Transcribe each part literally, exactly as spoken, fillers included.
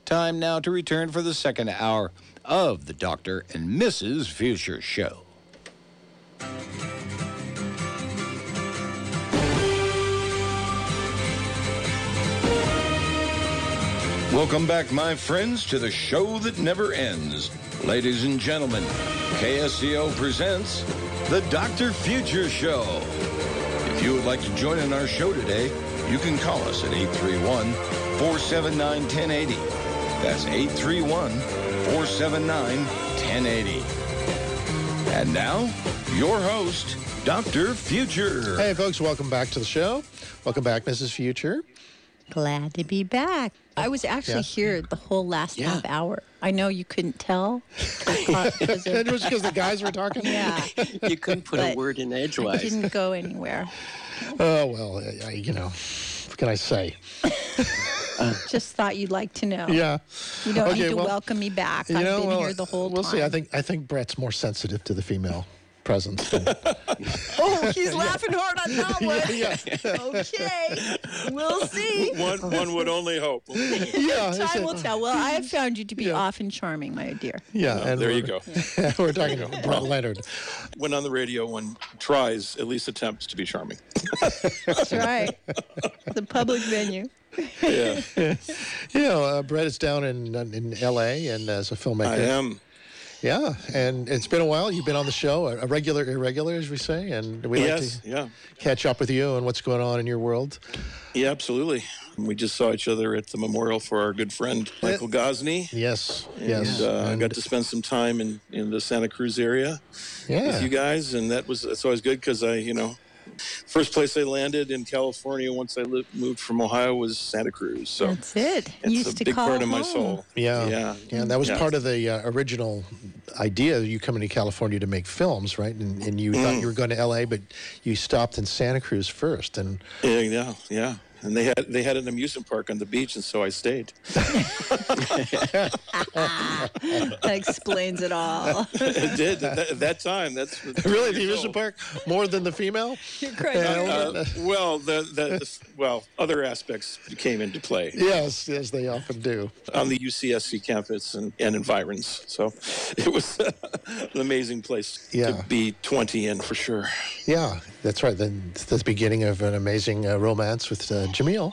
Time now to return for the second hour of the Doctor and Missus Future Show. Welcome back, my friends, to the show that never ends. Ladies and gentlemen, K S C O presents the Doctor Future Show. If you would like to join in our show today, you can call us at eight three one, four seven nine, one zero eight zero. That's eight three one, four seven nine, one zero eight zero. And now, your host, Doctor Future. Hey, folks, welcome back to the show. Welcome back, Missus Future. Glad to be back. I was actually yeah. here the whole last yeah. half hour. I know you couldn't tell. It was because the guys were talking? Yeah. You couldn't put but a word in edgewise. It didn't go anywhere. Oh, well, I, you know, what can I say? Just thought you'd like to know. Yeah. You don't okay, need to well, welcome me back. You I've know, been well, here the whole we'll time. We'll see. I think I think Brett's more sensitive to the female presence. Than... oh, he's laughing hard on that one. Yeah, yeah. Okay. We'll see. One, one would only hope. Yeah, Time will tell. Well, I have found you to be yeah. often charming, my dear. Yeah. No, and there you go. Yeah. We're talking about Brett Leonard. When on the radio, one tries, at least attempts to be charming. That's right. The public venue. Yeah. You know, uh, Brett is down in in L A and as a filmmaker. I am. Yeah, and it's been a while. You've been on the show, a regular, irregular, as we say, and we yes, like to yeah. catch up with you and what's going on in your world. Yeah, absolutely. We just saw each other at the memorial for our good friend Michael Gosney. Yes, and, yes. Uh, and got to spend some time in, in the Santa Cruz area yeah. with you guys, and that was that's always good because I, you know, first place I landed in California once I lived, moved from Ohio was Santa Cruz. So that's it. It's Used a to big call part of home. my soul. Yeah, yeah, yeah. That was yeah. part of the uh, original idea. You coming to California to make films, right? And, and you mm. thought you were going to L A, but you stopped in Santa Cruz first. And yeah, yeah, yeah. And they had they had an amusement park on the beach, and so I stayed. That explains it all. It did at that, at that time. That's really the amusement park more than the female. You're crazy. Uh, well, the, the, the well other aspects came into play. Yes, yes, they often do on the U C S C campus and, and environs. So it was an amazing place yeah. to be twenty in for sure. Yeah, that's right. Then the beginning of an amazing uh, romance with uh, Jamil.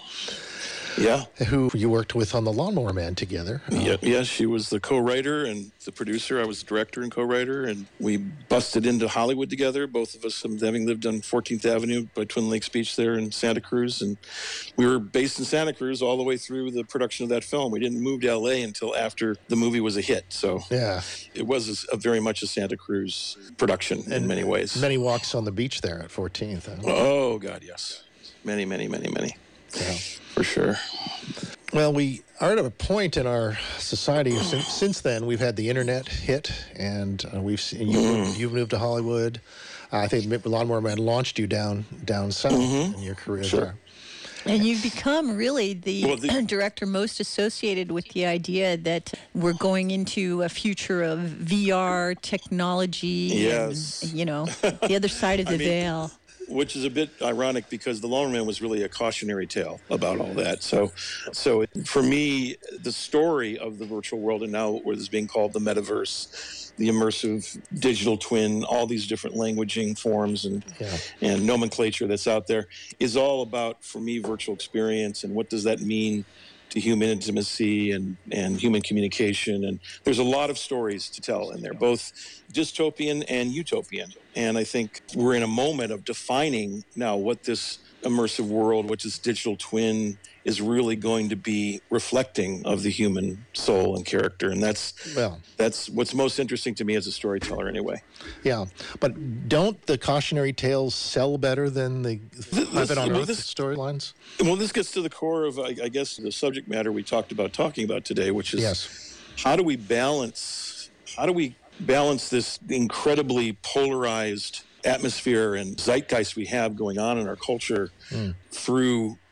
Yeah. Who you worked with on The Lawnmower Man together. Uh, yeah, yeah, she was the co-writer and the producer. I was the director and co-writer, and we busted into Hollywood together, both of us having lived on fourteenth Avenue by Twin Lakes Beach there in Santa Cruz. And we were based in Santa Cruz all the way through the production of that film. We didn't move to L A until after the movie was a hit. So yeah, it was a, a very much a Santa Cruz production and in many ways. Many walks on the beach there at fourteenth. Huh? Oh, God, yes. Many, many, many, many. Yeah. For sure. Well, we are at a point in our society since, since then. We've had the internet hit, and uh, we've seen you. Mm. You've moved to Hollywood. Uh, I think Lawnmower Man launched you down down south mm-hmm. in your career sure. there. And you've become really the, well, the director most associated with the idea that we're going into a future of V R technology. Yes. And, you know, the other side of the I mean, veil. Which is a bit ironic because The Lawnmower Man was really a cautionary tale about all that. So, so for me, the story of the virtual world and now what is being called the metaverse, the immersive digital twin, all these different languaging forms and yeah. and nomenclature that's out there is all about, for me, virtual experience and what does that mean to human intimacy and, and human communication. And there's a lot of stories to tell in there, both dystopian and utopian. And I think we're in a moment of defining now what this immersive world, which is digital twin, is really going to be reflecting of the human soul and character. And that's well, that's what's most interesting to me as a storyteller anyway. Yeah, but don't the cautionary tales sell better than the Heaven on well, Earth this, storylines? Well, this gets to the core of, I, I guess, the subject matter we talked about talking about today, which is yes. how do we balance, how do we balance this incredibly polarized atmosphere and zeitgeist we have going on in our culture mm. through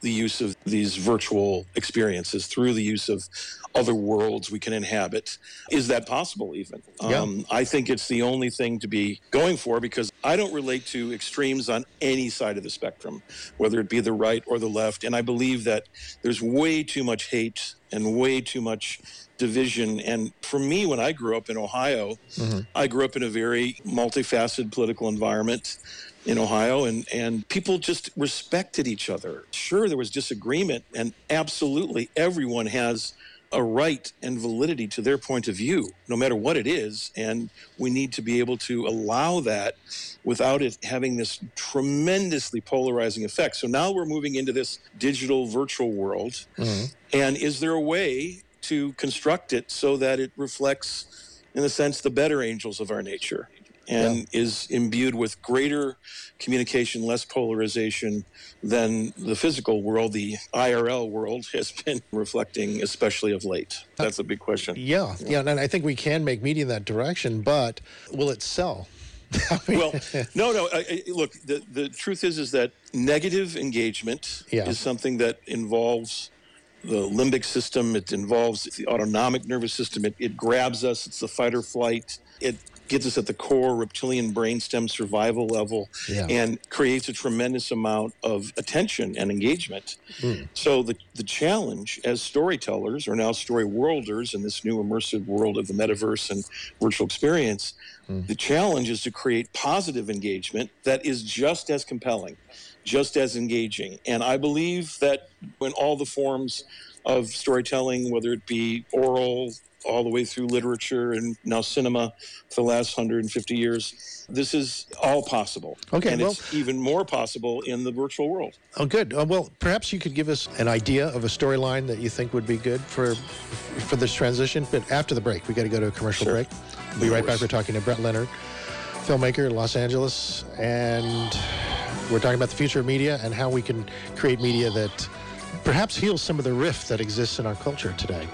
the use of these virtual experiences, through the use of other worlds we can inhabit. Is that possible even? Yeah. Um, I think it's the only thing to be going for, because I don't relate to extremes on any side of the spectrum, whether it be the right or the left. And I believe that there's way too much hate and way too much division. And for me, when I grew up in Ohio, mm-hmm. I grew up in a very multifaceted political environment in Ohio, and, and people just respected each other. Sure, there was disagreement, and absolutely everyone has a right and validity to their point of view, no matter what it is. And we need to be able to allow that without it having this tremendously polarizing effect. So now we're moving into this digital virtual world. Mm-hmm. And is there a way to construct it so that it reflects, in a sense, the better angels of our nature, and yeah. is imbued with greater communication, less polarization than the physical world, the I R L world, has been reflecting, especially of late? That's a big question. Yeah, yeah, and I think we can make media in that direction, but will it sell? Well, no, no. I, I, look, the, the truth is, is that negative engagement yeah. is something that involves the limbic system. It involves the autonomic nervous system. It, it grabs us. It's the fight or flight. It gets us at the core reptilian brainstem survival level, yeah. and creates a tremendous amount of attention and engagement. Mm. So the, the challenge as storytellers, or now story worlders in this new immersive world of the metaverse and virtual experience, mm. the challenge is to create positive engagement that is just as compelling, just as engaging. And I believe that when all the forms of storytelling, whether it be oral, all the way through literature and now cinema for the last one hundred fifty years, this is all possible. Okay, and well, it's even more possible in the virtual world. Oh, good. Uh, well, perhaps you could give us an idea of a storyline that you think would be good for for this transition. But after the break, we got to go to a commercial sure. break. We'll be right back. We're talking to Brett Leonard, filmmaker in Los Angeles, and we're talking about the future of media and how we can create media that perhaps heals some of the rift that exists in our culture today.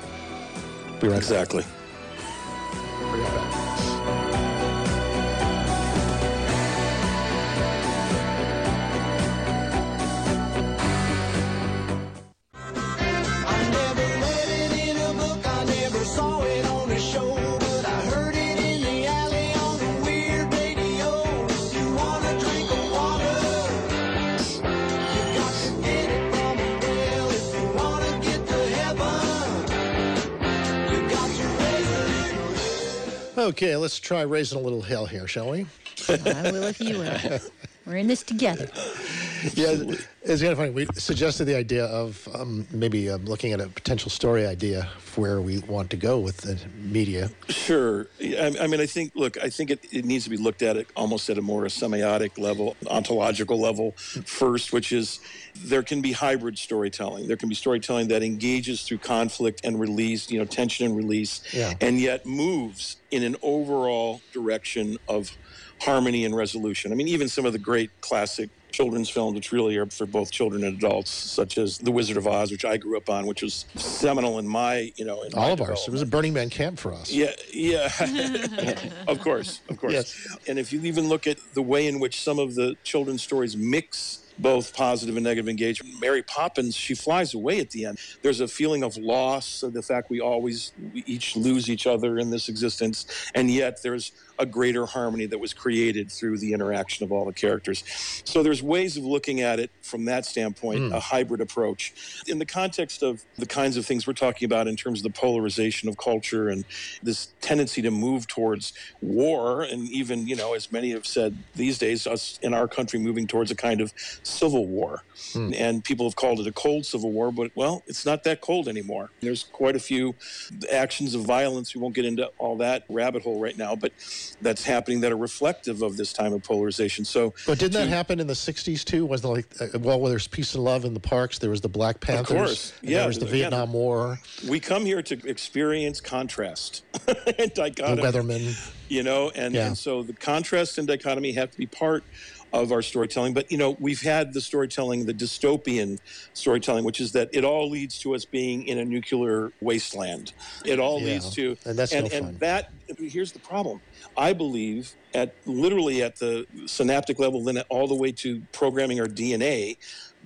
Be right exactly. back. Okay, let's try raising a little hell here, shall we? I will if you will. We're in this together. Yeah, it's kind of funny. We suggested the idea of um, maybe uh, looking at a potential story idea for where we want to go with the media. Sure. I, I mean, I think, look, I think it, it needs to be looked at it almost at a more semiotic level, ontological level first, which is there can be hybrid storytelling. There can be storytelling that engages through conflict and release, you know, tension and release, yeah. and yet moves in an overall direction of harmony and resolution. I mean, even some of the great classic children's films, which really are for both children and adults, such as The Wizard of Oz, which I grew up on, which was seminal in my, you know, in all my of ours. It was a Burning Man camp for us. Yeah, yeah. Of course, of course. Yes. And if you even look at the way in which some of the children's stories mix both positive and negative engagement. Mary Poppins, she flies away at the end. There's a feeling of loss, of the fact we always we each lose each other in this existence, and yet there's a greater harmony that was created through the interaction of all the characters. So there's ways of looking at it from that standpoint, mm. a hybrid approach. In the context of the kinds of things we're talking about in terms of the polarization of culture and this tendency to move towards war, and even, you know, as many have said these days, us in our country moving towards a kind of civil war. Mm. And people have called it a cold civil war, but, well, it's not that cold anymore. There's quite a few actions of violence. We won't get into all that rabbit hole right now, but that's happening that are reflective of this time of polarization. So, but didn't to, that happen in the sixties too? Was there like, uh, well, where there's peace and love in the parks, there was the Black Panthers. Of course, yeah. There was the again, Vietnam War. We come here to experience contrast and dichotomy. The Weathermen. You know, and, yeah. and so the contrast and dichotomy have to be part of our storytelling. But, you know, we've had the storytelling, the dystopian storytelling, which is that it all leads to us being in a nuclear wasteland. It all yeah. leads to... And that's and, no fun. And that, here's the problem. I believe at literally at the synaptic level, then all the way to programming our D N A,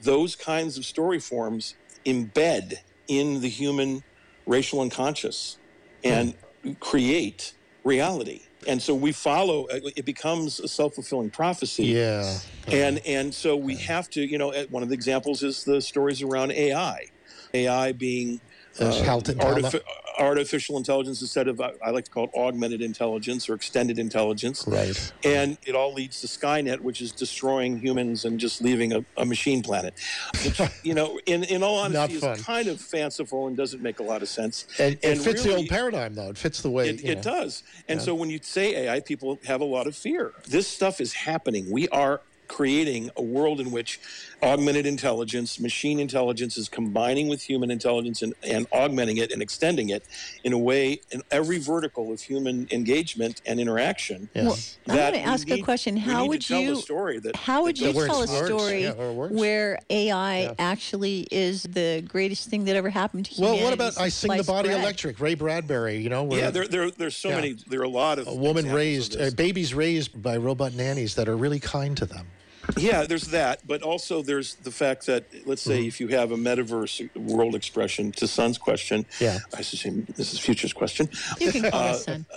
those kinds of story forms embed in the human racial unconscious and create reality. And so we follow, it becomes a self-fulfilling prophecy. Yeah. And and so we have to, you know, one of the examples is the stories around A I. A I being Uh, uh, Halton- artifi- artificial intelligence instead of, I like to call it augmented intelligence or extended intelligence. Right. And it all leads to Skynet, which is destroying humans and just leaving a, a machine planet. Which, you know, in, in all honesty, Not is fun. kind of fanciful and doesn't make a lot of sense. And, it fits the really, old paradigm, though. It fits the way It, you it know. does. And Yeah. so when you say A I, people have a lot of fear. This stuff is happening. We are creating a world in which augmented intelligence, machine intelligence is combining with human intelligence and, and augmenting it and extending it in a way in every vertical of human engagement and interaction. Yeah. Well, I that want to we ask a need- question. we How need would to tell you the story that How would that you That goes where tell a it works. story Yeah, where it works. where A I Yeah. actually is the greatest thing that ever happened to humanity? Well, what about I since Sing the sliced Body bread? Electric, Ray Bradbury, you know? Where Yeah, there, there, there's so Yeah. many. There are a lot of a woman examples of raised, this. uh, babies raised by robot nannies that are really kind to them. Yeah, there's that, but also there's the fact that, let's say, Mm-hmm. if you have a metaverse world expression, to Sun's question, Yeah. I should say Missus Future's question, You can call Uh, us son.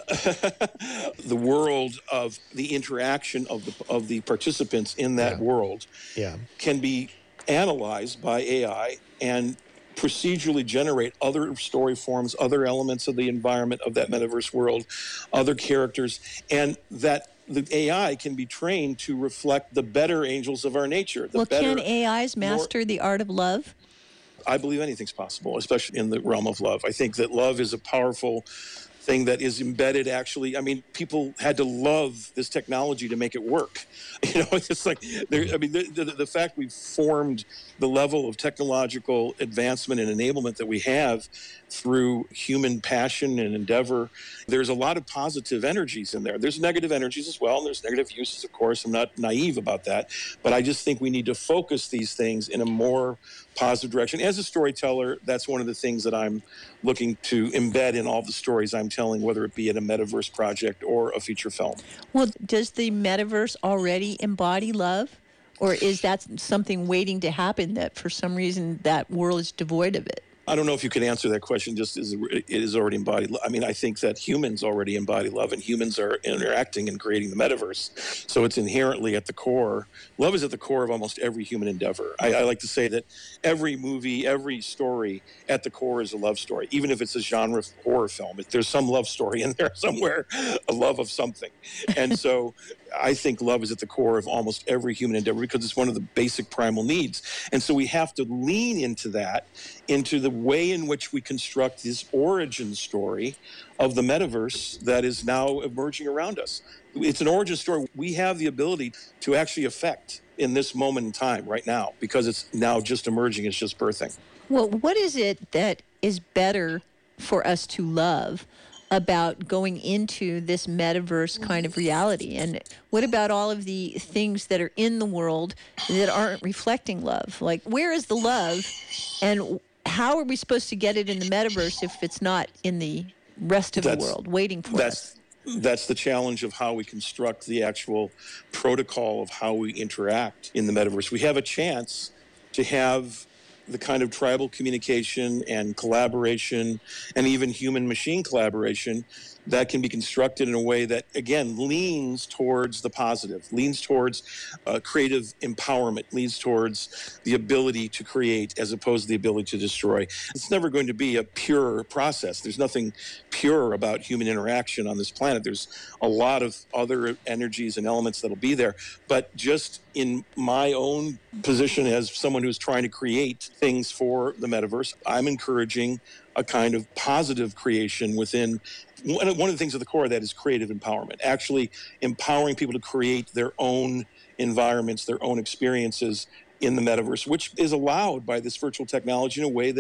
the world of the interaction of the of the participants in that Yeah. world Yeah. can be analyzed by A I and procedurally generate other story forms, other elements of the environment of that metaverse world, other characters, and that the A I can be trained to reflect the better angels of our nature. The Well, better, can A Is master the art of love? I believe anything's possible, especially in the realm of love. I think that love is a powerful thing that is embedded actually. I mean, people had to love this technology to make it work. You know, it's like, there, I mean, the, the, the fact we've formed the level of technological advancement and enablement that we have through human passion and endeavor, there's a lot of positive energies in there. There's negative energies as well, and there's negative uses, of course. I'm not naive about that, but I just think we need to focus these things in a more positive direction. As a storyteller, that's one of the things that I'm looking to embed in all the stories I'm telling, whether it be in a metaverse project or a feature film. Well, does the metaverse already embody love? Or is that something waiting to happen that for some reason that world is devoid of it? I don't know if you could answer that question just as it is already embodied. I mean, I think that humans already embody love, and humans are interacting and creating the metaverse. So it's inherently at the core. Love is at the core of almost every human endeavor. I, I like to say that every movie, every story at the core is a love story, even if it's a genre horror film. If there's some love story in there somewhere, a love of something. And so I think love is at the core of almost every human endeavor because it's one of the basic primal needs. And so we have to lean into that, into the way in which we construct this origin story of the metaverse that is now emerging around us. It's an origin story we have the ability to actually affect in this moment in time right now because it's now just emerging, it's just birthing. Well, what is it that is better for us to love about going into this metaverse kind of reality? And what about all of the things that are in the world that aren't reflecting love? Like, where is the love, and how are we supposed to get it in the metaverse if it's not in the rest of That's- the world waiting for That's us? that's the challenge of how we construct the actual protocol of how we interact in the metaverse. We have a chance to have the kind of tribal communication and collaboration and even human-machine collaboration that can be constructed in a way that, again, leans towards the positive, leans towards uh, creative empowerment, leans towards the ability to create as opposed to the ability to destroy. It's never going to be a pure process. There's nothing pure about human interaction on this planet. There's a lot of other energies and elements that'll be there. But just in my own position as someone who's trying to create things for the metaverse, I'm encouraging a kind of positive creation within. One of the things at the core of that is creative empowerment, actually empowering people to create their own environments, their own experiences in the metaverse, which is allowed by this virtual technology in a way that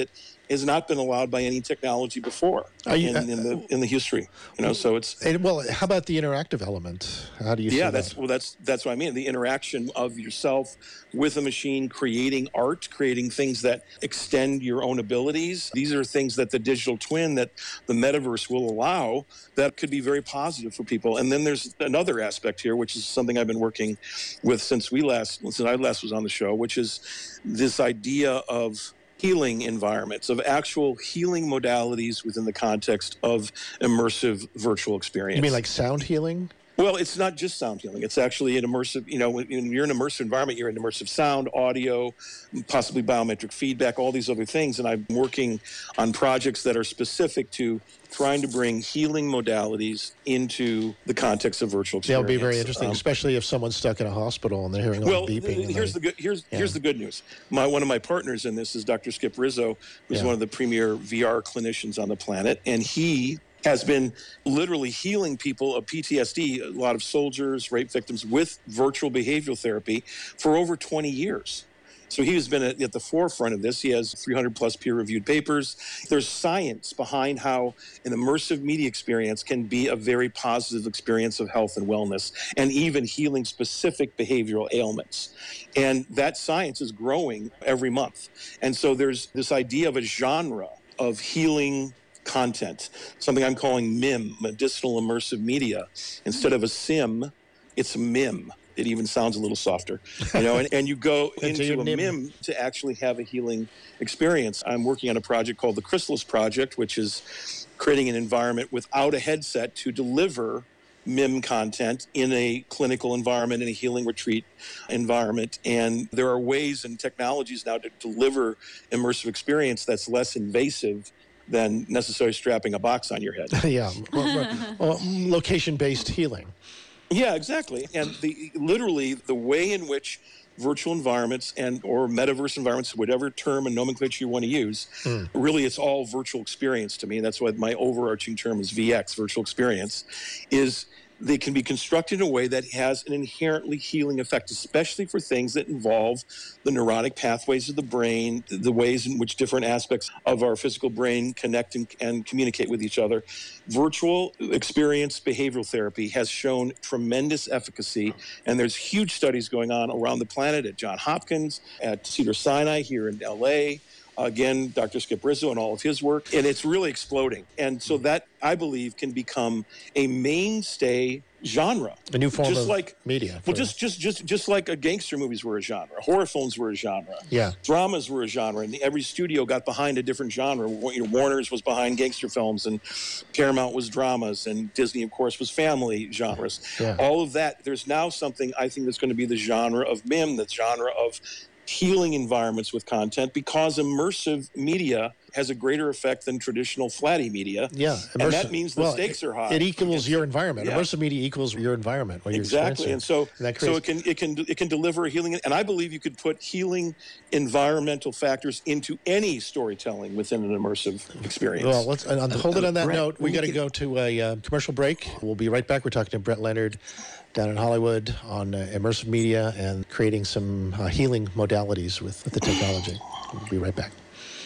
has not been allowed by any technology before you, in, uh, in the in the history. You know, so it's and, well. How about the interactive element? How do you? yeah, see that's that? well, that's that's what I mean. The interaction of yourself with a machine, creating art, creating things that extend your own abilities. These are things that the digital twin, that the metaverse will allow, that could be very positive for people. And then there's another aspect here, which is something I've been working with since we last, since I last was on the show, which is this idea of healing environments, of actual healing modalities within the context of immersive virtual experience. You mean like sound healing? Well, it's not just sound healing. It's actually an immersive, you know, when you're in an immersive environment, you're in immersive sound, audio, possibly biometric feedback, all these other things. And I'm working on projects that are specific to trying to bring healing modalities into the context of virtual experience. That would be very interesting, um, especially if someone's stuck in a hospital and they're hearing all well, the beeping. th- here's they, the good here's yeah. here's the good news. My one of my partners in this is Doctor Skip Rizzo, who's Yeah. one of the premier V R clinicians on the planet, and he has been literally healing people of P T S D, a lot of soldiers, rape victims, with virtual behavioral therapy for over twenty years. So he has been at, at the forefront of this. He has three hundred plus peer-reviewed papers. There's science behind how an immersive media experience can be a very positive experience of health and wellness, and even healing specific behavioral ailments. And that science is growing every month. And so there's this idea of a genre of healing content, something I'm calling MIM, medicinal immersive media. Instead of a sim, it's a MIM. It even sounds a little softer, you know, and, and you go into a MIM to actually have a healing experience. I'm working on a project called the Chrysalis Project, which is creating an environment without a headset to deliver MIM content in a clinical environment, in a healing retreat environment. And there are ways and technologies now to deliver immersive experience that's less invasive than necessarily strapping a box on your head. yeah, well, well, location-based healing. Yeah, exactly. And the literally the way in which virtual environments and or metaverse environments, whatever term and nomenclature you want to use, mm. really it's all virtual experience to me. That's why my overarching term is V X, virtual experience, is they can be constructed in a way that has an inherently healing effect, especially for things that involve the neurotic pathways of the brain, the ways in which different aspects of our physical brain connect and, and communicate with each other. Virtual experience behavioral therapy has shown tremendous efficacy, and there's huge studies going on around the planet at Johns Hopkins, at Cedars-Sinai here in L A, again, Doctor Skip Rizzo and all of his work, and it's really exploding. And so that, I believe, can become a mainstay genre. A new form just of like, media. Well, just just just just like a gangster movies were a genre, horror films were a genre, yeah, dramas were a genre, and every studio got behind a different genre. You know, Warner's was behind gangster films, and Paramount was dramas, and Disney, of course, was family genres. Yeah. All of that. There's now something I think that's going to be the genre of MIM, the genre of healing environments with content, because immersive media has a greater effect than traditional flatty media. Yeah, immersive, and that means the well, stakes are high. It equals because, your environment. Yeah. Immersive media equals your environment. What exactly, you're and so and so it can it can it can deliver a healing. And I believe you could put healing environmental factors into any storytelling within an immersive experience. Well, let's uh, hold it on that Brett, note. We got to go to a uh, commercial break. We'll be right back. We're talking to Brett Leonard down in Hollywood on uh, immersive media and creating some uh, healing modalities with, with the technology. We'll be right back.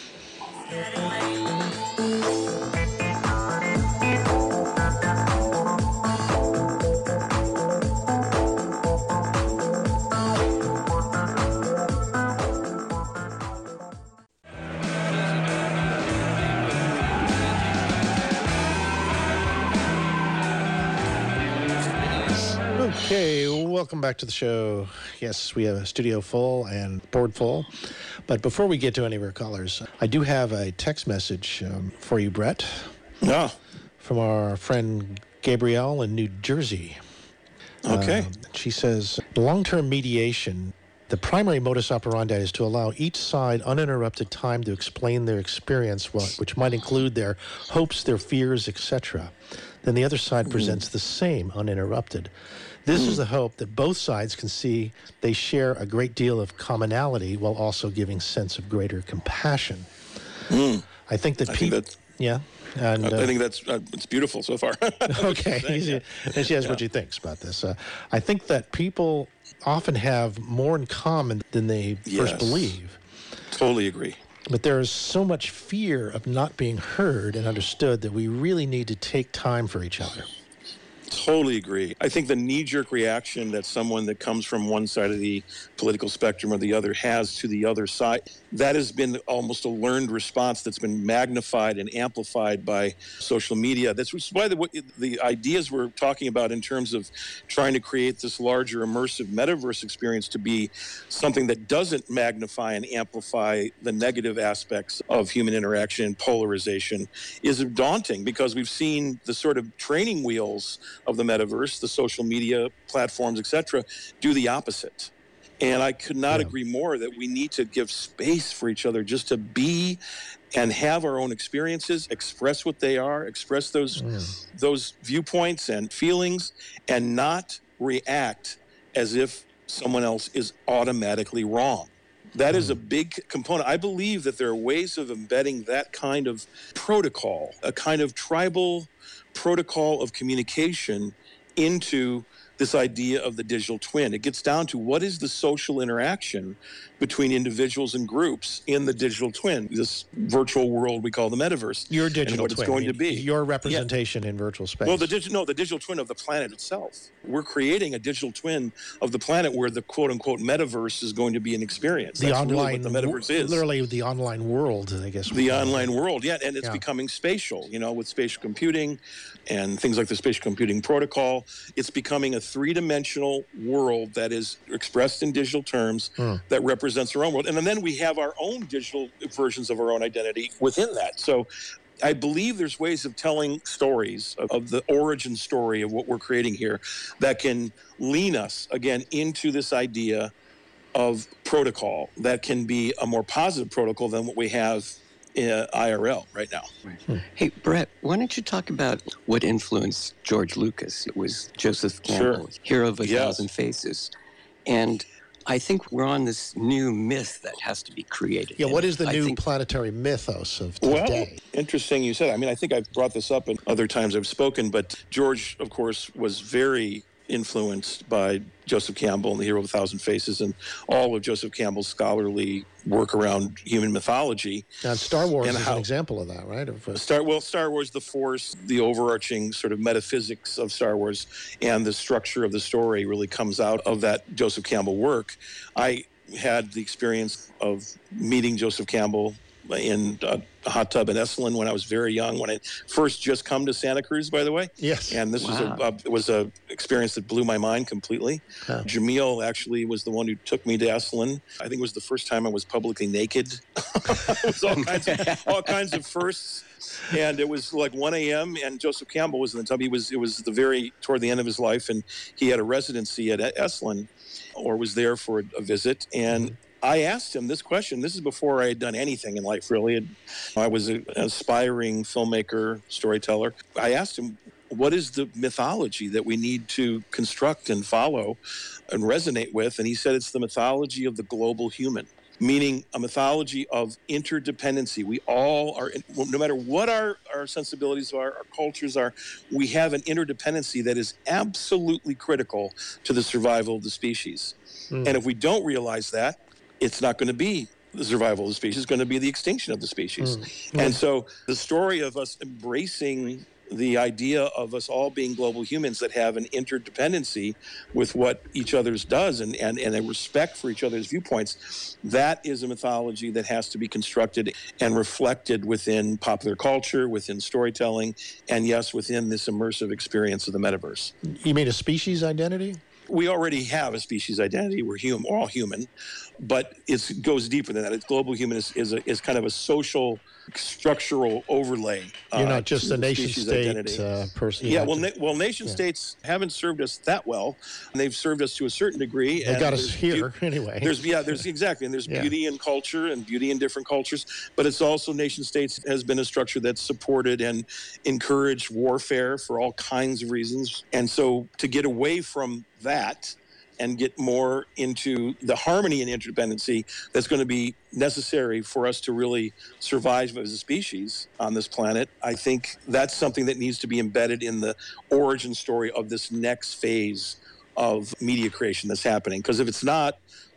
Okay, welcome back to the show. Yes, we have a studio full and board full. But before we get to any of our callers, I do have a text message um, for you, Brett. Yeah. From our friend Gabrielle in New Jersey. Okay. Uh, she says, long-term mediation, the primary modus operandi is to allow each side uninterrupted time to explain their experience, which might include their hopes, their fears, et cetera. Then the other side mm. presents the same uninterrupted. This mm. is the hope that both sides can see they share a great deal of commonality while also giving sense of greater compassion. Mm. I think that people... Yeah. And, I uh, think that's uh, it's beautiful so far. Okay. Yeah. And she has yeah. what she thinks about this. Uh, I think that people often have more in common than they yes. first believe. Totally agree. But there is so much fear of not being heard and understood that we really need to take time for each other. Totally agree. I think the knee-jerk reaction that someone that comes from one side of the political spectrum or the other has to the other side, that has been almost a learned response that's been magnified and amplified by social media. That's why the, the ideas we're talking about in terms of trying to create this larger immersive metaverse experience to be something that doesn't magnify and amplify the negative aspects of human interaction and polarization is daunting, because we've seen the sort of training wheels of the metaverse, the social media platforms, et cetera, do the opposite. And I could not Yeah. agree more that we need to give space for each other just to be and have our own experiences, express what they are, express those Mm. those viewpoints and feelings, and not react as if someone else is automatically wrong. That is a big component. I believe that there are ways of embedding that kind of protocol, a kind of tribal protocol of communication into this idea of the digital twin. It gets down to what is the social interaction between individuals and groups in the digital twin, this virtual world we call the metaverse. Your and digital what twin. it's going I to mean, be. Your representation in virtual space. Well, the digital no, the digital twin of the planet itself. We're creating a digital twin of the planet where the quote unquote metaverse is going to be an experience. the That's online, really what the metaverse is. literally the online world, I guess. The online world, yeah, and it's Yeah. becoming spatial, you know, with spatial computing and things like the spatial computing protocol. It's becoming a three-dimensional world that is expressed in digital terms Hmm. that represents our own world. And then we have our own digital versions of our own identity within that. So I believe there's ways of telling stories of, of the origin story of what we're creating here that can lean us, again, into this idea of protocol that can be a more positive protocol than what we have in I R L right now. Hey, Brett, why don't you talk about what influenced George Lucas? It was Joseph Campbell, Sure. Hero of a Yes. Thousand Faces. And I think we're on this new myth that has to be created. Yeah, what And is the I new think- planetary mythos of Well, today? interesting you said. I mean, I think I've brought this up in other times I've spoken, but George, of course, was very influenced by Joseph Campbell and the Hero of a Thousand Faces and all of Joseph Campbell's scholarly work around human mythology. And Star Wars and is how- an example of that, right? Of, uh, Star well, Star Wars, the Force, the overarching sort of metaphysics of Star Wars, and the structure of the story really comes out of that Joseph Campbell work. I had the experience of meeting Joseph Campbell in uh, a hot tub in Esalen when I was very young, when I first just come to Santa Cruz, by the way. yes. And this Wow. was a uh, was a experience that blew my mind completely. Huh. Jamil actually was the one who took me to Esalen. I think it was the first time I was publicly naked. It was all kinds of all kinds of firsts. And it was like one a.m. and Joseph Campbell was in the tub. He was it was the very toward the end of his life, and he had a residency at Esalen, or was there for a, a visit. And I asked him this question. This is before I had done anything in life, really. I was a- an aspiring filmmaker, storyteller. I asked him, what is the mythology that we need to construct and follow and resonate with? And he said it's the mythology of the global human, meaning a mythology of interdependency. We all are, no matter what our, our sensibilities are, our cultures are, we have an interdependency that is absolutely critical to the survival of the species. Mm. And if we don't realize that, it's not going to be the survival of the species, it's going to be the extinction of the species. Mm. And so the story of us embracing the idea of us all being global humans that have an interdependency with what each other's does and, and, and a respect for each other's viewpoints, that is a mythology that has to be constructed and reflected within popular culture, within storytelling, and yes, within this immersive experience of the metaverse. You mean a species identity? We already have a species identity. We're human, we're all human, but it's, it goes deeper than that. It's global human is, is, a, is kind of a social structural overlay. You're uh, not just to a the nation species state identity. uh, person. Yeah, you well, have to- na- well, nation yeah. states haven't served us that well, and they've served us to a certain degree. they and got us there's here beau- anyway. There's yeah, there's exactly, and there's Yeah. beauty in culture and beauty in different cultures. But it's also nation states has been a structure that's supported and encouraged warfare for all kinds of reasons. And so to get away from that and get more into the harmony and interdependency that's going to be necessary for us to really survive as a species on this planet, I think that's something that needs to be embedded in the origin story of this next phase of media creation that's happening. Because if it's not,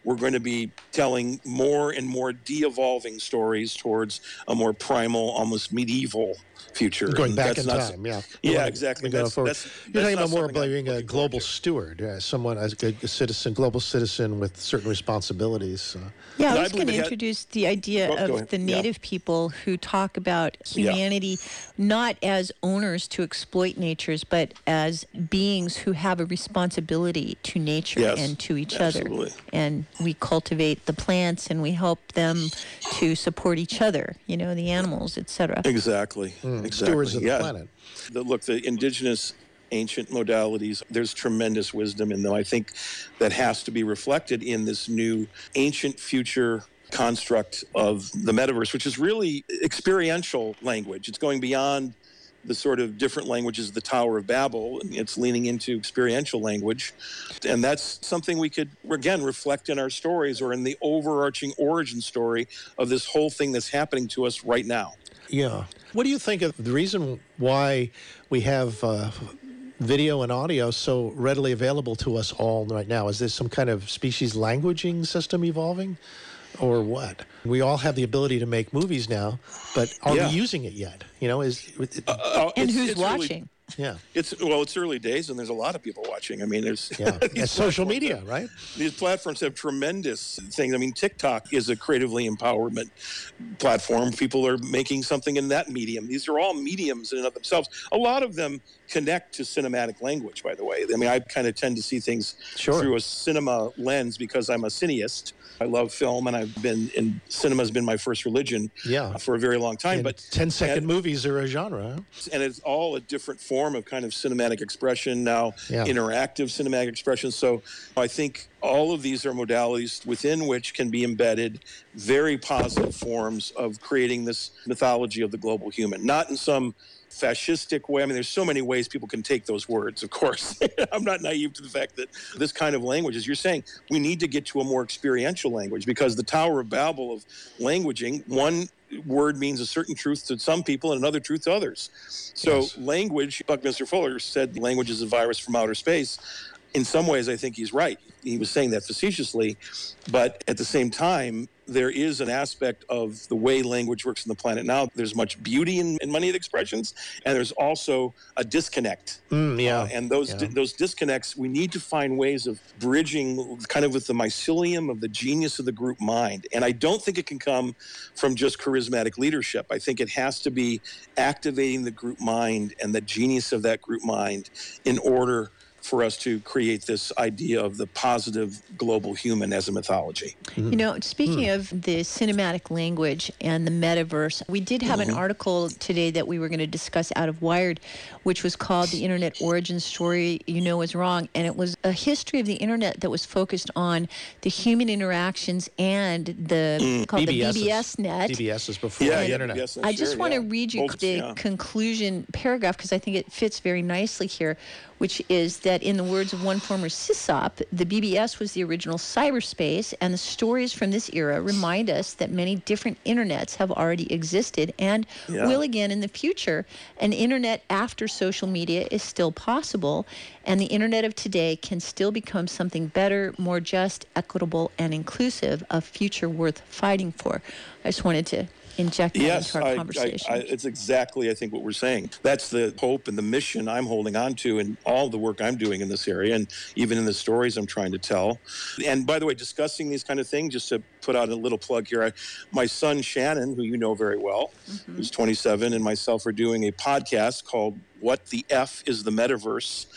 we're going to be telling more and more de-evolving stories towards a more primal, almost medieval future. Going And back that's in not- time, yeah. Yeah, Going- exactly. going That's- forward. that's- You're that's talking not about more something about I'm being a looking global forward to. steward, yeah, someone as a, a citizen, global citizen with certain responsibilities. Uh, Yeah, And I I was going believe to it had- introduce the idea Go- go of ahead. the Yeah. native people who talk about humanity not as owners to exploit natures, but as beings who have a responsibility to nature Yes, and to each absolutely. other. And we cultivate the plants and we help them to support each other, you know, the animals, et cetera. Exactly. exactly. stewards of the yeah. planet. The, look, the indigenous ancient modalities, there's tremendous wisdom in them. I think that has to be reflected in this new ancient future construct of the metaverse, which is really experiential language. It's going beyond the sort of different languages of the Tower of Babel. It's leaning into experiential language. And that's something we could, again, reflect in our stories or in the overarching origin story of this whole thing that's happening to us right now. Yeah. What do you think of the reason why we have uh, video and audio so readily available to us all right now? Is there some kind of species languaging system evolving or what? We all have the ability to make movies now, but are Yeah. we using it yet? You know, is it, Uh, And it's- who's it's really- watching? yeah. It's well, it's early days, and there's a lot of people watching. I mean, there's Yeah. these It's social platforms media, have- right? These platforms have tremendous things. I mean, TikTok is a creatively empowerment platform. People are making something in that medium. These are all mediums in and of themselves. A lot of them connect to cinematic language, by the way. I mean, I kind of tend to see things Sure. through a cinema lens because I'm a cineast. I love film, and I've been in cinema has been my first religion Yeah. for a very long time. And But ten second and- movies are a genre. Huh? and it's all a different form of kind of cinematic expression now, Yeah. interactive cinematic expression. So I think all of these are modalities within which can be embedded very positive forms of creating this mythology of the global human, not in some fascistic way. I mean, there's so many ways people can take those words, of course. I'm not naive to the fact that this kind of language, as you're saying, we need to get to a more experiential language because the Tower of Babel of languaging, one word means a certain truth to some people and another truth to others. So Yes. language, Buckminster Fuller said language is a virus from outer space. In some ways, I think he's right. He was saying that facetiously, but at the same time, there is an aspect of the way language works on the planet now. There's much beauty in, in many of the expressions, and there's also a disconnect. Mm, yeah. Uh, and those Yeah. di- those disconnects, we need to find ways of bridging kind of with the mycelium of the genius of the group mind. And I don't think it can come from just charismatic leadership. I think it has to be activating the group mind and the genius of that group mind in order for us to create this idea of the positive global human as a mythology. You know, speaking of the cinematic language and the metaverse, we did have an article today that we were going to discuss out of Wired, which was called The Internet Origin Story You Know Is Wrong. And it was a history of the Internet that was focused on the human interactions and the, called the B B S net. B B S is before Yeah, the yeah, internet. yes, I sure, just want to yeah. read you Old- the yeah. conclusion paragraph because I think it fits very nicely here, which is that in the words of one former sysop, the B B S was the original cyberspace, and the stories from this era remind us that many different internets have already existed and Yeah. will again in the future. An internet after social media is still possible, and the internet of today can still become something better, more just, equitable, and inclusive, a future worth fighting for. I just wanted to inject that Yes, into our I, I, conversation. I, it's exactly, I think, what we're saying. That's the hope and the mission I'm holding on to in all the work I'm doing in this area and even in the stories I'm trying to tell. And by the way, discussing these kind of things, just to put out a little plug here, I, my son Shannon, who you know very well, Mm-hmm. who's twenty-seven, and myself are doing a podcast called What the F is the Metaverse?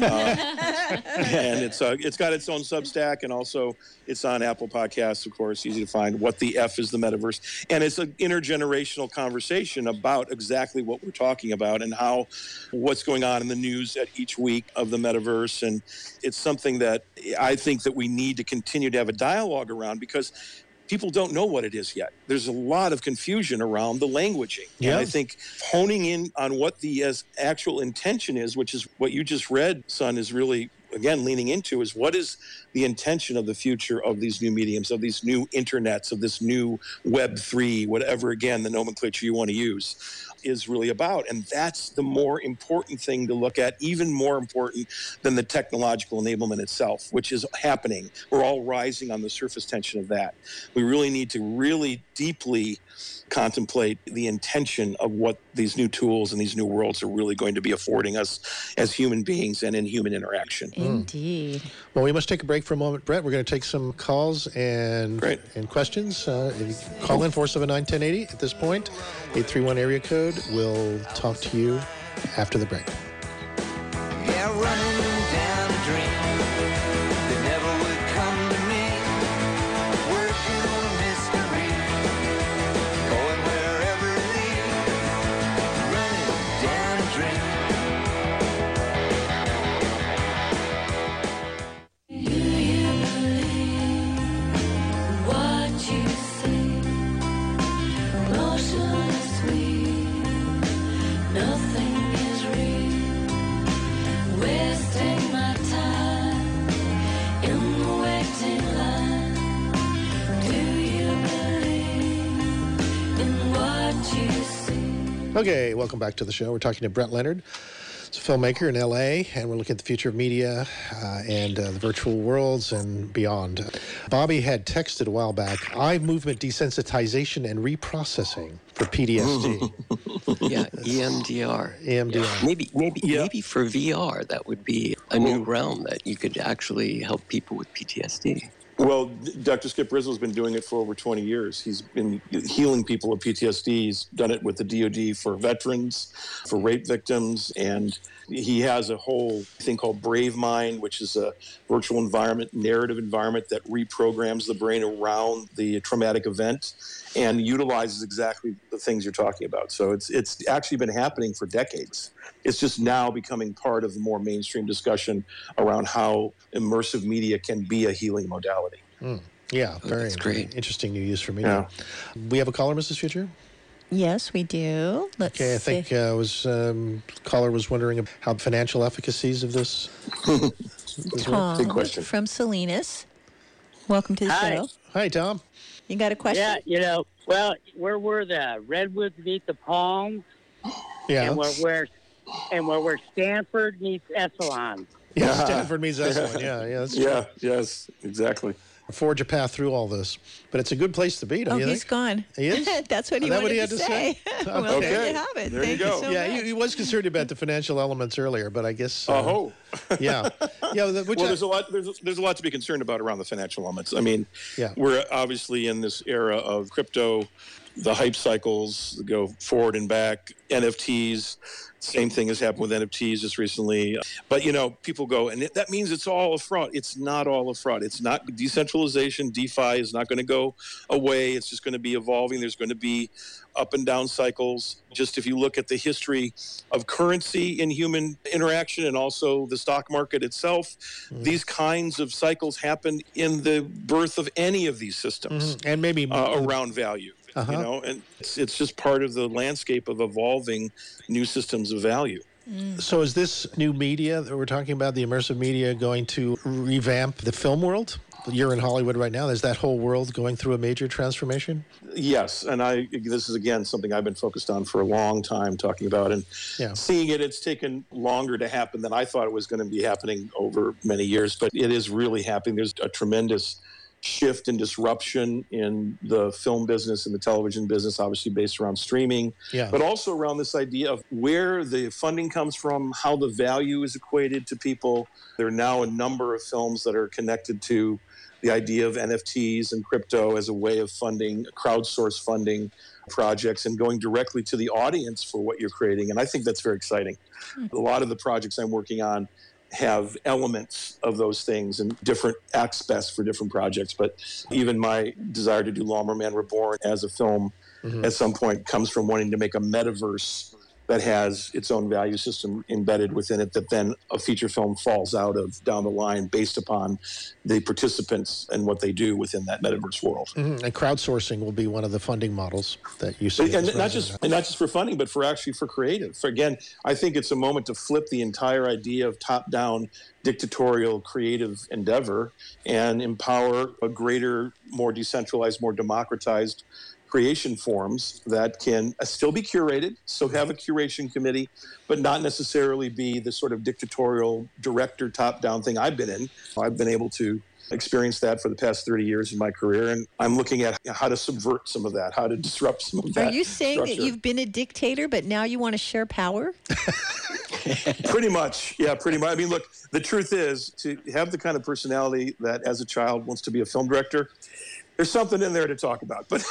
Uh, and it's uh, it's got its own Substack, and also it's on Apple Podcasts, of course, easy to find. What the F is the Metaverse? And it's an intergenerational conversation about exactly what we're talking about and how what's going on in the news at each week of the Metaverse. And it's something that I think that we need to continue to have a dialogue around because people don't know what it is yet. There's a lot of confusion around the languaging. Yeah. And I think honing in on what the as actual intention is, which is what you just read, son, is really again, leaning into is what is the intention of the future of these new mediums, of these new internets, of this new Web three, whatever, again, the nomenclature you want to use, is really about. And that's the more important thing to look at, even more important than the technological enablement itself, which is happening. We're all rising on the surface tension of that. We really need to really deeply contemplate the intention of what these new tools and these new worlds are really going to be affording us as human beings and in human interaction. Indeed. Mm. Well, we must take a break for a moment, Brett. We're going to take some calls and Great. and questions. Uh, call in four seven nine, one zero eight zero at this point, eight three one area code. We'll talk to you after the break. Yeah, running down a dream that never would come to me. Working on a mystery, going wherever it leads. Running down a dream. Do you believe what you see? Motion is sweet, nothing is real. Wasting my time in the waiting line. Do you believe in what you see? Okay, welcome back to the show. We're talking to Brett Leonard. He's a filmmaker in L A, and we're looking at the future of media uh, and uh, the virtual worlds and beyond. Bobby had texted a while back, eye movement desensitization and reprocessing for P T S D. Yeah, E M D R. E M D R. Maybe, maybe, Yeah. maybe for V R, that would be a new realm that you could actually help people with P T S D. Well, Doctor Skip Rizzo has been doing it for over twenty years. He's been healing people with P T S D. He's done it with the D O D for veterans, for rape victims, and he has a whole thing called Brave Mind, which is a virtual environment, narrative environment that reprograms the brain around the traumatic event and utilizes exactly the things you're talking about. So it's it's actually been happening for decades. It's just now becoming part of the more mainstream discussion around how immersive media can be a healing modality. Mm. Yeah, very that's great. interesting new use for media. We have a caller, Missus Future? Yes, we do. Let's Okay, I think see. uh, was um, caller was wondering how financial efficacies of this. this Tom Big question. from Salinas. Welcome to the Hi. show. Hi, Tom. You got a question? Yeah, you know, well, where were the redwoods meet the palms, Yeah. and where where and where where Stanford meets Esalen. Yeah, Stanford means that's one. Yeah, yeah, that's Yeah, yes, exactly. true. Forge a path through all this, but it's a good place to be. Don't Oh, you he's think? gone. He is? That's what he Is that wanted what he had to to say. say? well, Okay. there you have it. There you Thank go. so Yeah, much. he, he was concerned about the financial elements earlier, but I guess. Uh, Oh, yeah, yeah. The, which well, I- there's a lot. There's there's a lot to be concerned about around the financial elements. I mean, Yeah. we're obviously in this era of crypto, the hype cycles go forward and back, N F Ts. Same thing has happened with N F Ts just recently. But, you know, people go, and it, that means it's all a fraud. It's not all a fraud. It's not decentralization. DeFi is not going to go away. It's just going to be evolving. There's going to be up and down cycles. Just if you look at the history of currency in human interaction and also the stock market itself, Mm-hmm. these kinds of cycles happen in the birth of any of these systems Mhm. and maybe uh, around value. Uh-huh. You know, and it's, it's just part of the landscape of evolving new systems of value. So is this new media that we're talking about, the immersive media, going to revamp the film world? You're in Hollywood right now. Is that whole world going through a major transformation? Yes, and I this is again something I've been focused on for a long time, talking about and Yeah. seeing it. It's taken longer to happen than I thought it was going to be happening over many years, but it is really happening. There's a tremendous shift and disruption in the film business and the television business, obviously based around streaming, Yeah. but also around this idea of where the funding comes from, how the value is equated to people. There are now a number of films that are connected to the idea of N F Ts and crypto as a way of funding, crowdsource funding projects and going directly to the audience for what you're creating. And I think that's very exciting. A lot of the projects I'm working on have elements of those things and different aspects for different projects. But even my desire to do Lawnmower Man Reborn as a film Mhm. at some point comes from wanting to make a metaverse that has its own value system embedded within it that then a feature film falls out of down the line based upon the participants and what they do within that metaverse world. Mm-hmm. And crowdsourcing will be one of the funding models that you see. And not just and not just for funding, but for actually for creative. For, again, I think it's a moment to flip the entire idea of top-down dictatorial creative endeavor and empower a greater, more decentralized, more democratized creation forms that can still be curated, so have a curation committee, but not necessarily be the sort of dictatorial director top-down thing I've been in. I've been able to experience that for the past thirty years in my career, and I'm looking at how to subvert some of that, how to disrupt some of that. Are you saying structure. that you've been a dictator, but now you want to share power? Pretty much, yeah, pretty much. I mean, look, the truth is, to have the kind of personality that as a child wants to be a film director, there's something in there to talk about. But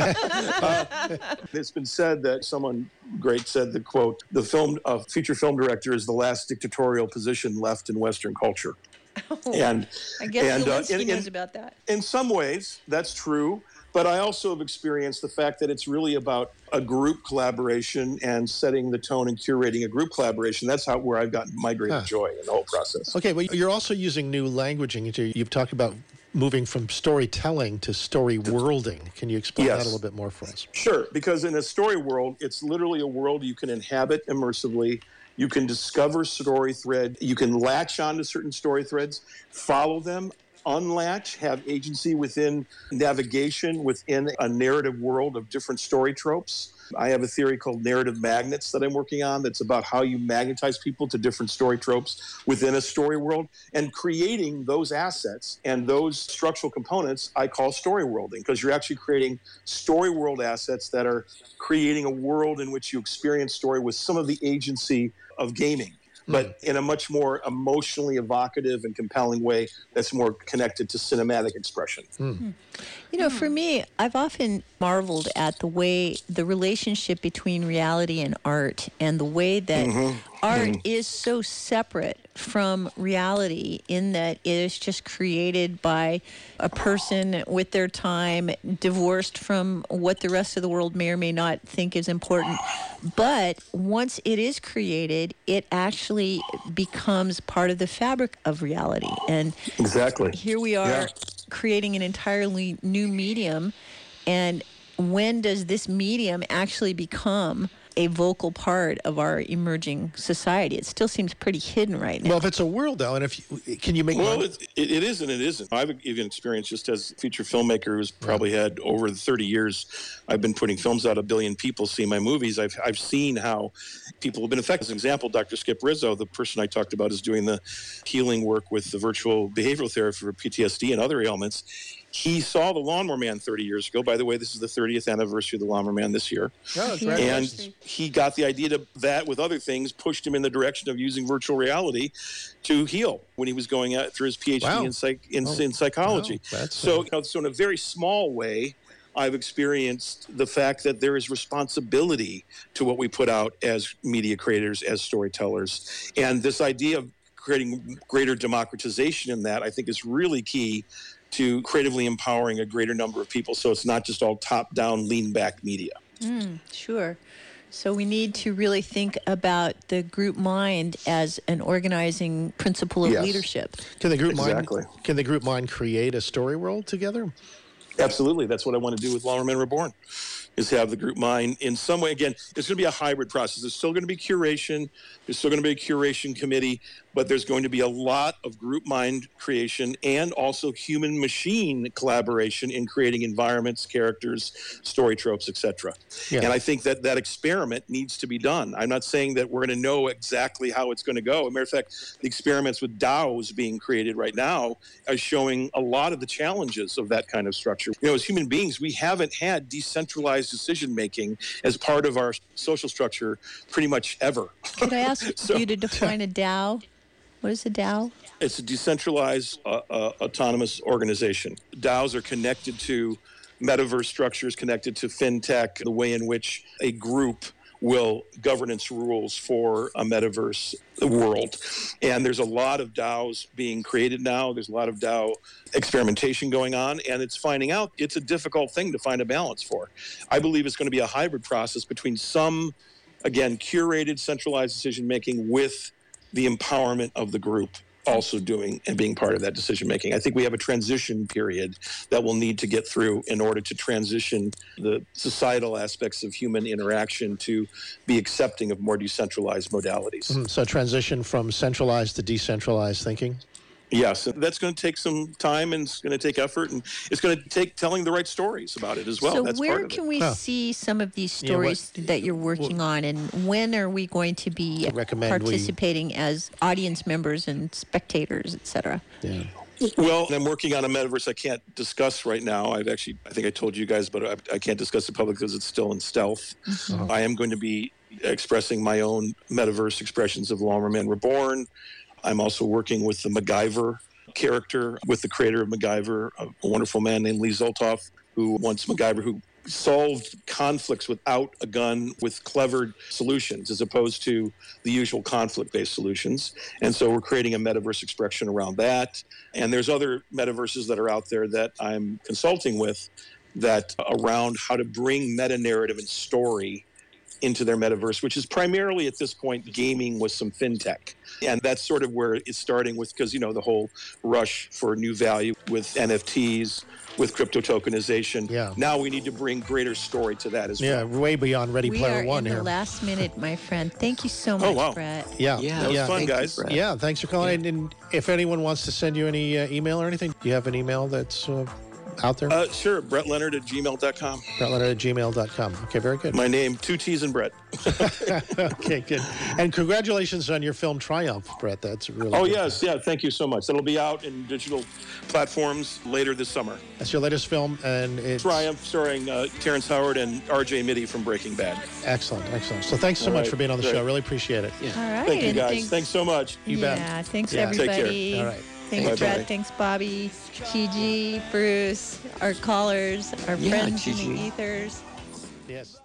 uh, it's been said that someone great said the quote, the film, uh, feature film director is the last dictatorial position left in Western culture. Oh, and I guess and, uh, Zelensky in, knows in, about that. In some ways, that's true. But I also have experienced the fact that it's really about a group collaboration and setting the tone and curating a group collaboration. That's how where I've gotten my great Huh. joy in the whole process. Okay, well, you're also using new languaging. You've talked about moving from storytelling to story worlding. Can you explain Yes. that a little bit more for us? Sure, because in a story world, it's literally a world you can inhabit immersively. You can discover story thread. You can latch onto certain story threads, follow them, unlatch, have agency within navigation within a narrative world of different story tropes. I have a theory called narrative magnets that I'm working on that's about how you magnetize people to different story tropes within a story world, and creating those assets and those structural components I call story worlding, because you're actually creating story world assets that are creating a world in which you experience story with some of the agency of gaming, but in a much more emotionally evocative and compelling way that's more connected to cinematic expression. Mm. You know, for me, I've often marveled at the way the relationship between reality and art, and the way that Mhm. art Mhm. is so separate from reality in that it is just created by a person with their time, divorced from what the rest of the world may or may not think is important. But once it is created, it actually becomes part of the fabric of reality. And Exactly. here we are Yeah. creating an entirely new medium. And when does this medium actually become a vocal part of our emerging society? It still seems pretty hidden right now. Well, if it's a world, though, and if you, can you make Well, money? it, it, it is and it isn't. I've even experienced, just as a feature filmmaker who's probably had over the thirty years, I've been putting films out, a billion people see my movies. I've, I've seen how people have been affected. As an example, Doctor Skip Rizzo, the person I talked about, is doing the healing work with the virtual behavioral therapy for P T S D and other ailments. He saw The Lawnmower Man thirty years ago. By the way, this is the thirtieth anniversary of The Lawnmower Man this year. Oh, Yeah. And he got the idea to that with other things, pushed him in the direction of using virtual reality to heal when he was going out through his P H D Wow. in, psych, in, Oh, in psychology. wow. That's, so, uh, you know, so in a very small way, I've experienced the fact that there is responsibility to what we put out as media creators, as storytellers. And this idea of creating greater democratization in that, I think, is really key to creatively empowering a greater number of people, so it's not just all top-down, lean-back media. Mm, sure. So we need to really think about the group mind as an organizing principle of Yes. leadership. Can the group Exactly. mind? Can the group mind create a story world together? Absolutely. That's what I want to do with Lawnmower Man Reborn, is have the group mind in some way. Again, it's going to be a hybrid process. There's still going to be curation. There's still going to be a curation committee, but there's going to be a lot of group mind creation and also human-machine collaboration in creating environments, characters, story tropes, et cetera. Yeah. And I think that that experiment needs to be done. I'm not saying that we're going to know exactly how it's going to go. As a matter of fact, the experiments with DAOs being created right now are showing a lot of the challenges of that kind of structure. You know, as human beings, we haven't had decentralized decision-making as part of our social structure pretty much ever. Could I ask So- you to define a DAO? What is a DAO? It's a decentralized uh, uh, autonomous organization. DAOs are connected to metaverse structures, connected to fintech, the way in which a group will governance rules for a metaverse world. And there's a lot of DAOs being created now. There's a lot of DAO experimentation going on, and it's finding out it's a difficult thing to find a balance for. I believe it's going to be a hybrid process between some again, curated, centralized decision making with the empowerment of the group also doing and being part of that decision making. I think we have a transition period that we'll need to get through in order to transition the societal aspects of human interaction to be accepting of more decentralized modalities. Mm, so transition from centralized to decentralized thinking? Yes, that's going to take some time, and it's going to take effort, and it's going to take telling the right stories about it as well. So that's where part of can it. we Huh. see some of these Yeah, what- stories that you're working on, and when are we going to be I recommend we- participating as audience members and spectators, et cetera? Yeah. Well, I'm working on a metaverse I can't discuss right now. I've actually, I think I told you guys, but I, I can't discuss it publicly because it's still in stealth. Mm-hmm. I am going to be expressing my own metaverse expressions of Longer Man Reborn. I'm also working with the MacGyver character, with the creator of MacGyver, a wonderful man named Lee Zoltoff, who once MacGyver, who solved conflicts without a gun with clever solutions as opposed to the usual conflict-based solutions. And so we're creating a metaverse expression around that. And there's other metaverses that are out there that I'm consulting with that around how to bring meta-narrative and story into their metaverse, which is primarily at this point gaming with some fintech. And that's sort of where it's starting with, because, you know, the whole rush for new value with N F Ts, with crypto tokenization. Yeah. Now we need to bring greater story to that as Yeah, well. way beyond Ready We Player are One in here. the last minute, my friend. Thank you so much, Oh, wow. Brett. Yeah, Yeah, That was yeah. fun, thank you, guys. Brett. Yeah, thanks for calling. And, and if anyone wants to send you any uh, email or anything, do you have an email that's uh, out there? Uh, sure, Brett Leonard at gmail dot com. Brett Leonard at gmail dot com. Okay, very good. My name, two T's and Brett. Okay, good. And congratulations on your film Triumph, Brett. That's really Oh, good. yes, yeah, thank you so much. That'll be out in digital platforms later this summer. That's your latest film, and it's Triumph, starring uh, Terrence Howard and R J Mitty from Breaking Bad. excellent, excellent. So thanks so All much right, for being on the great. show. Really appreciate it. All right. Thank you, and guys. Thanks, Thanks so much. You bet. yeah, thanks, Yeah. Take care. everybody. All right. Thanks, Bye-bye. Brett. Thanks, Bobby, Gigi, Bruce, our callers, our Yeah, friends in Gigi. the ethers. Yes.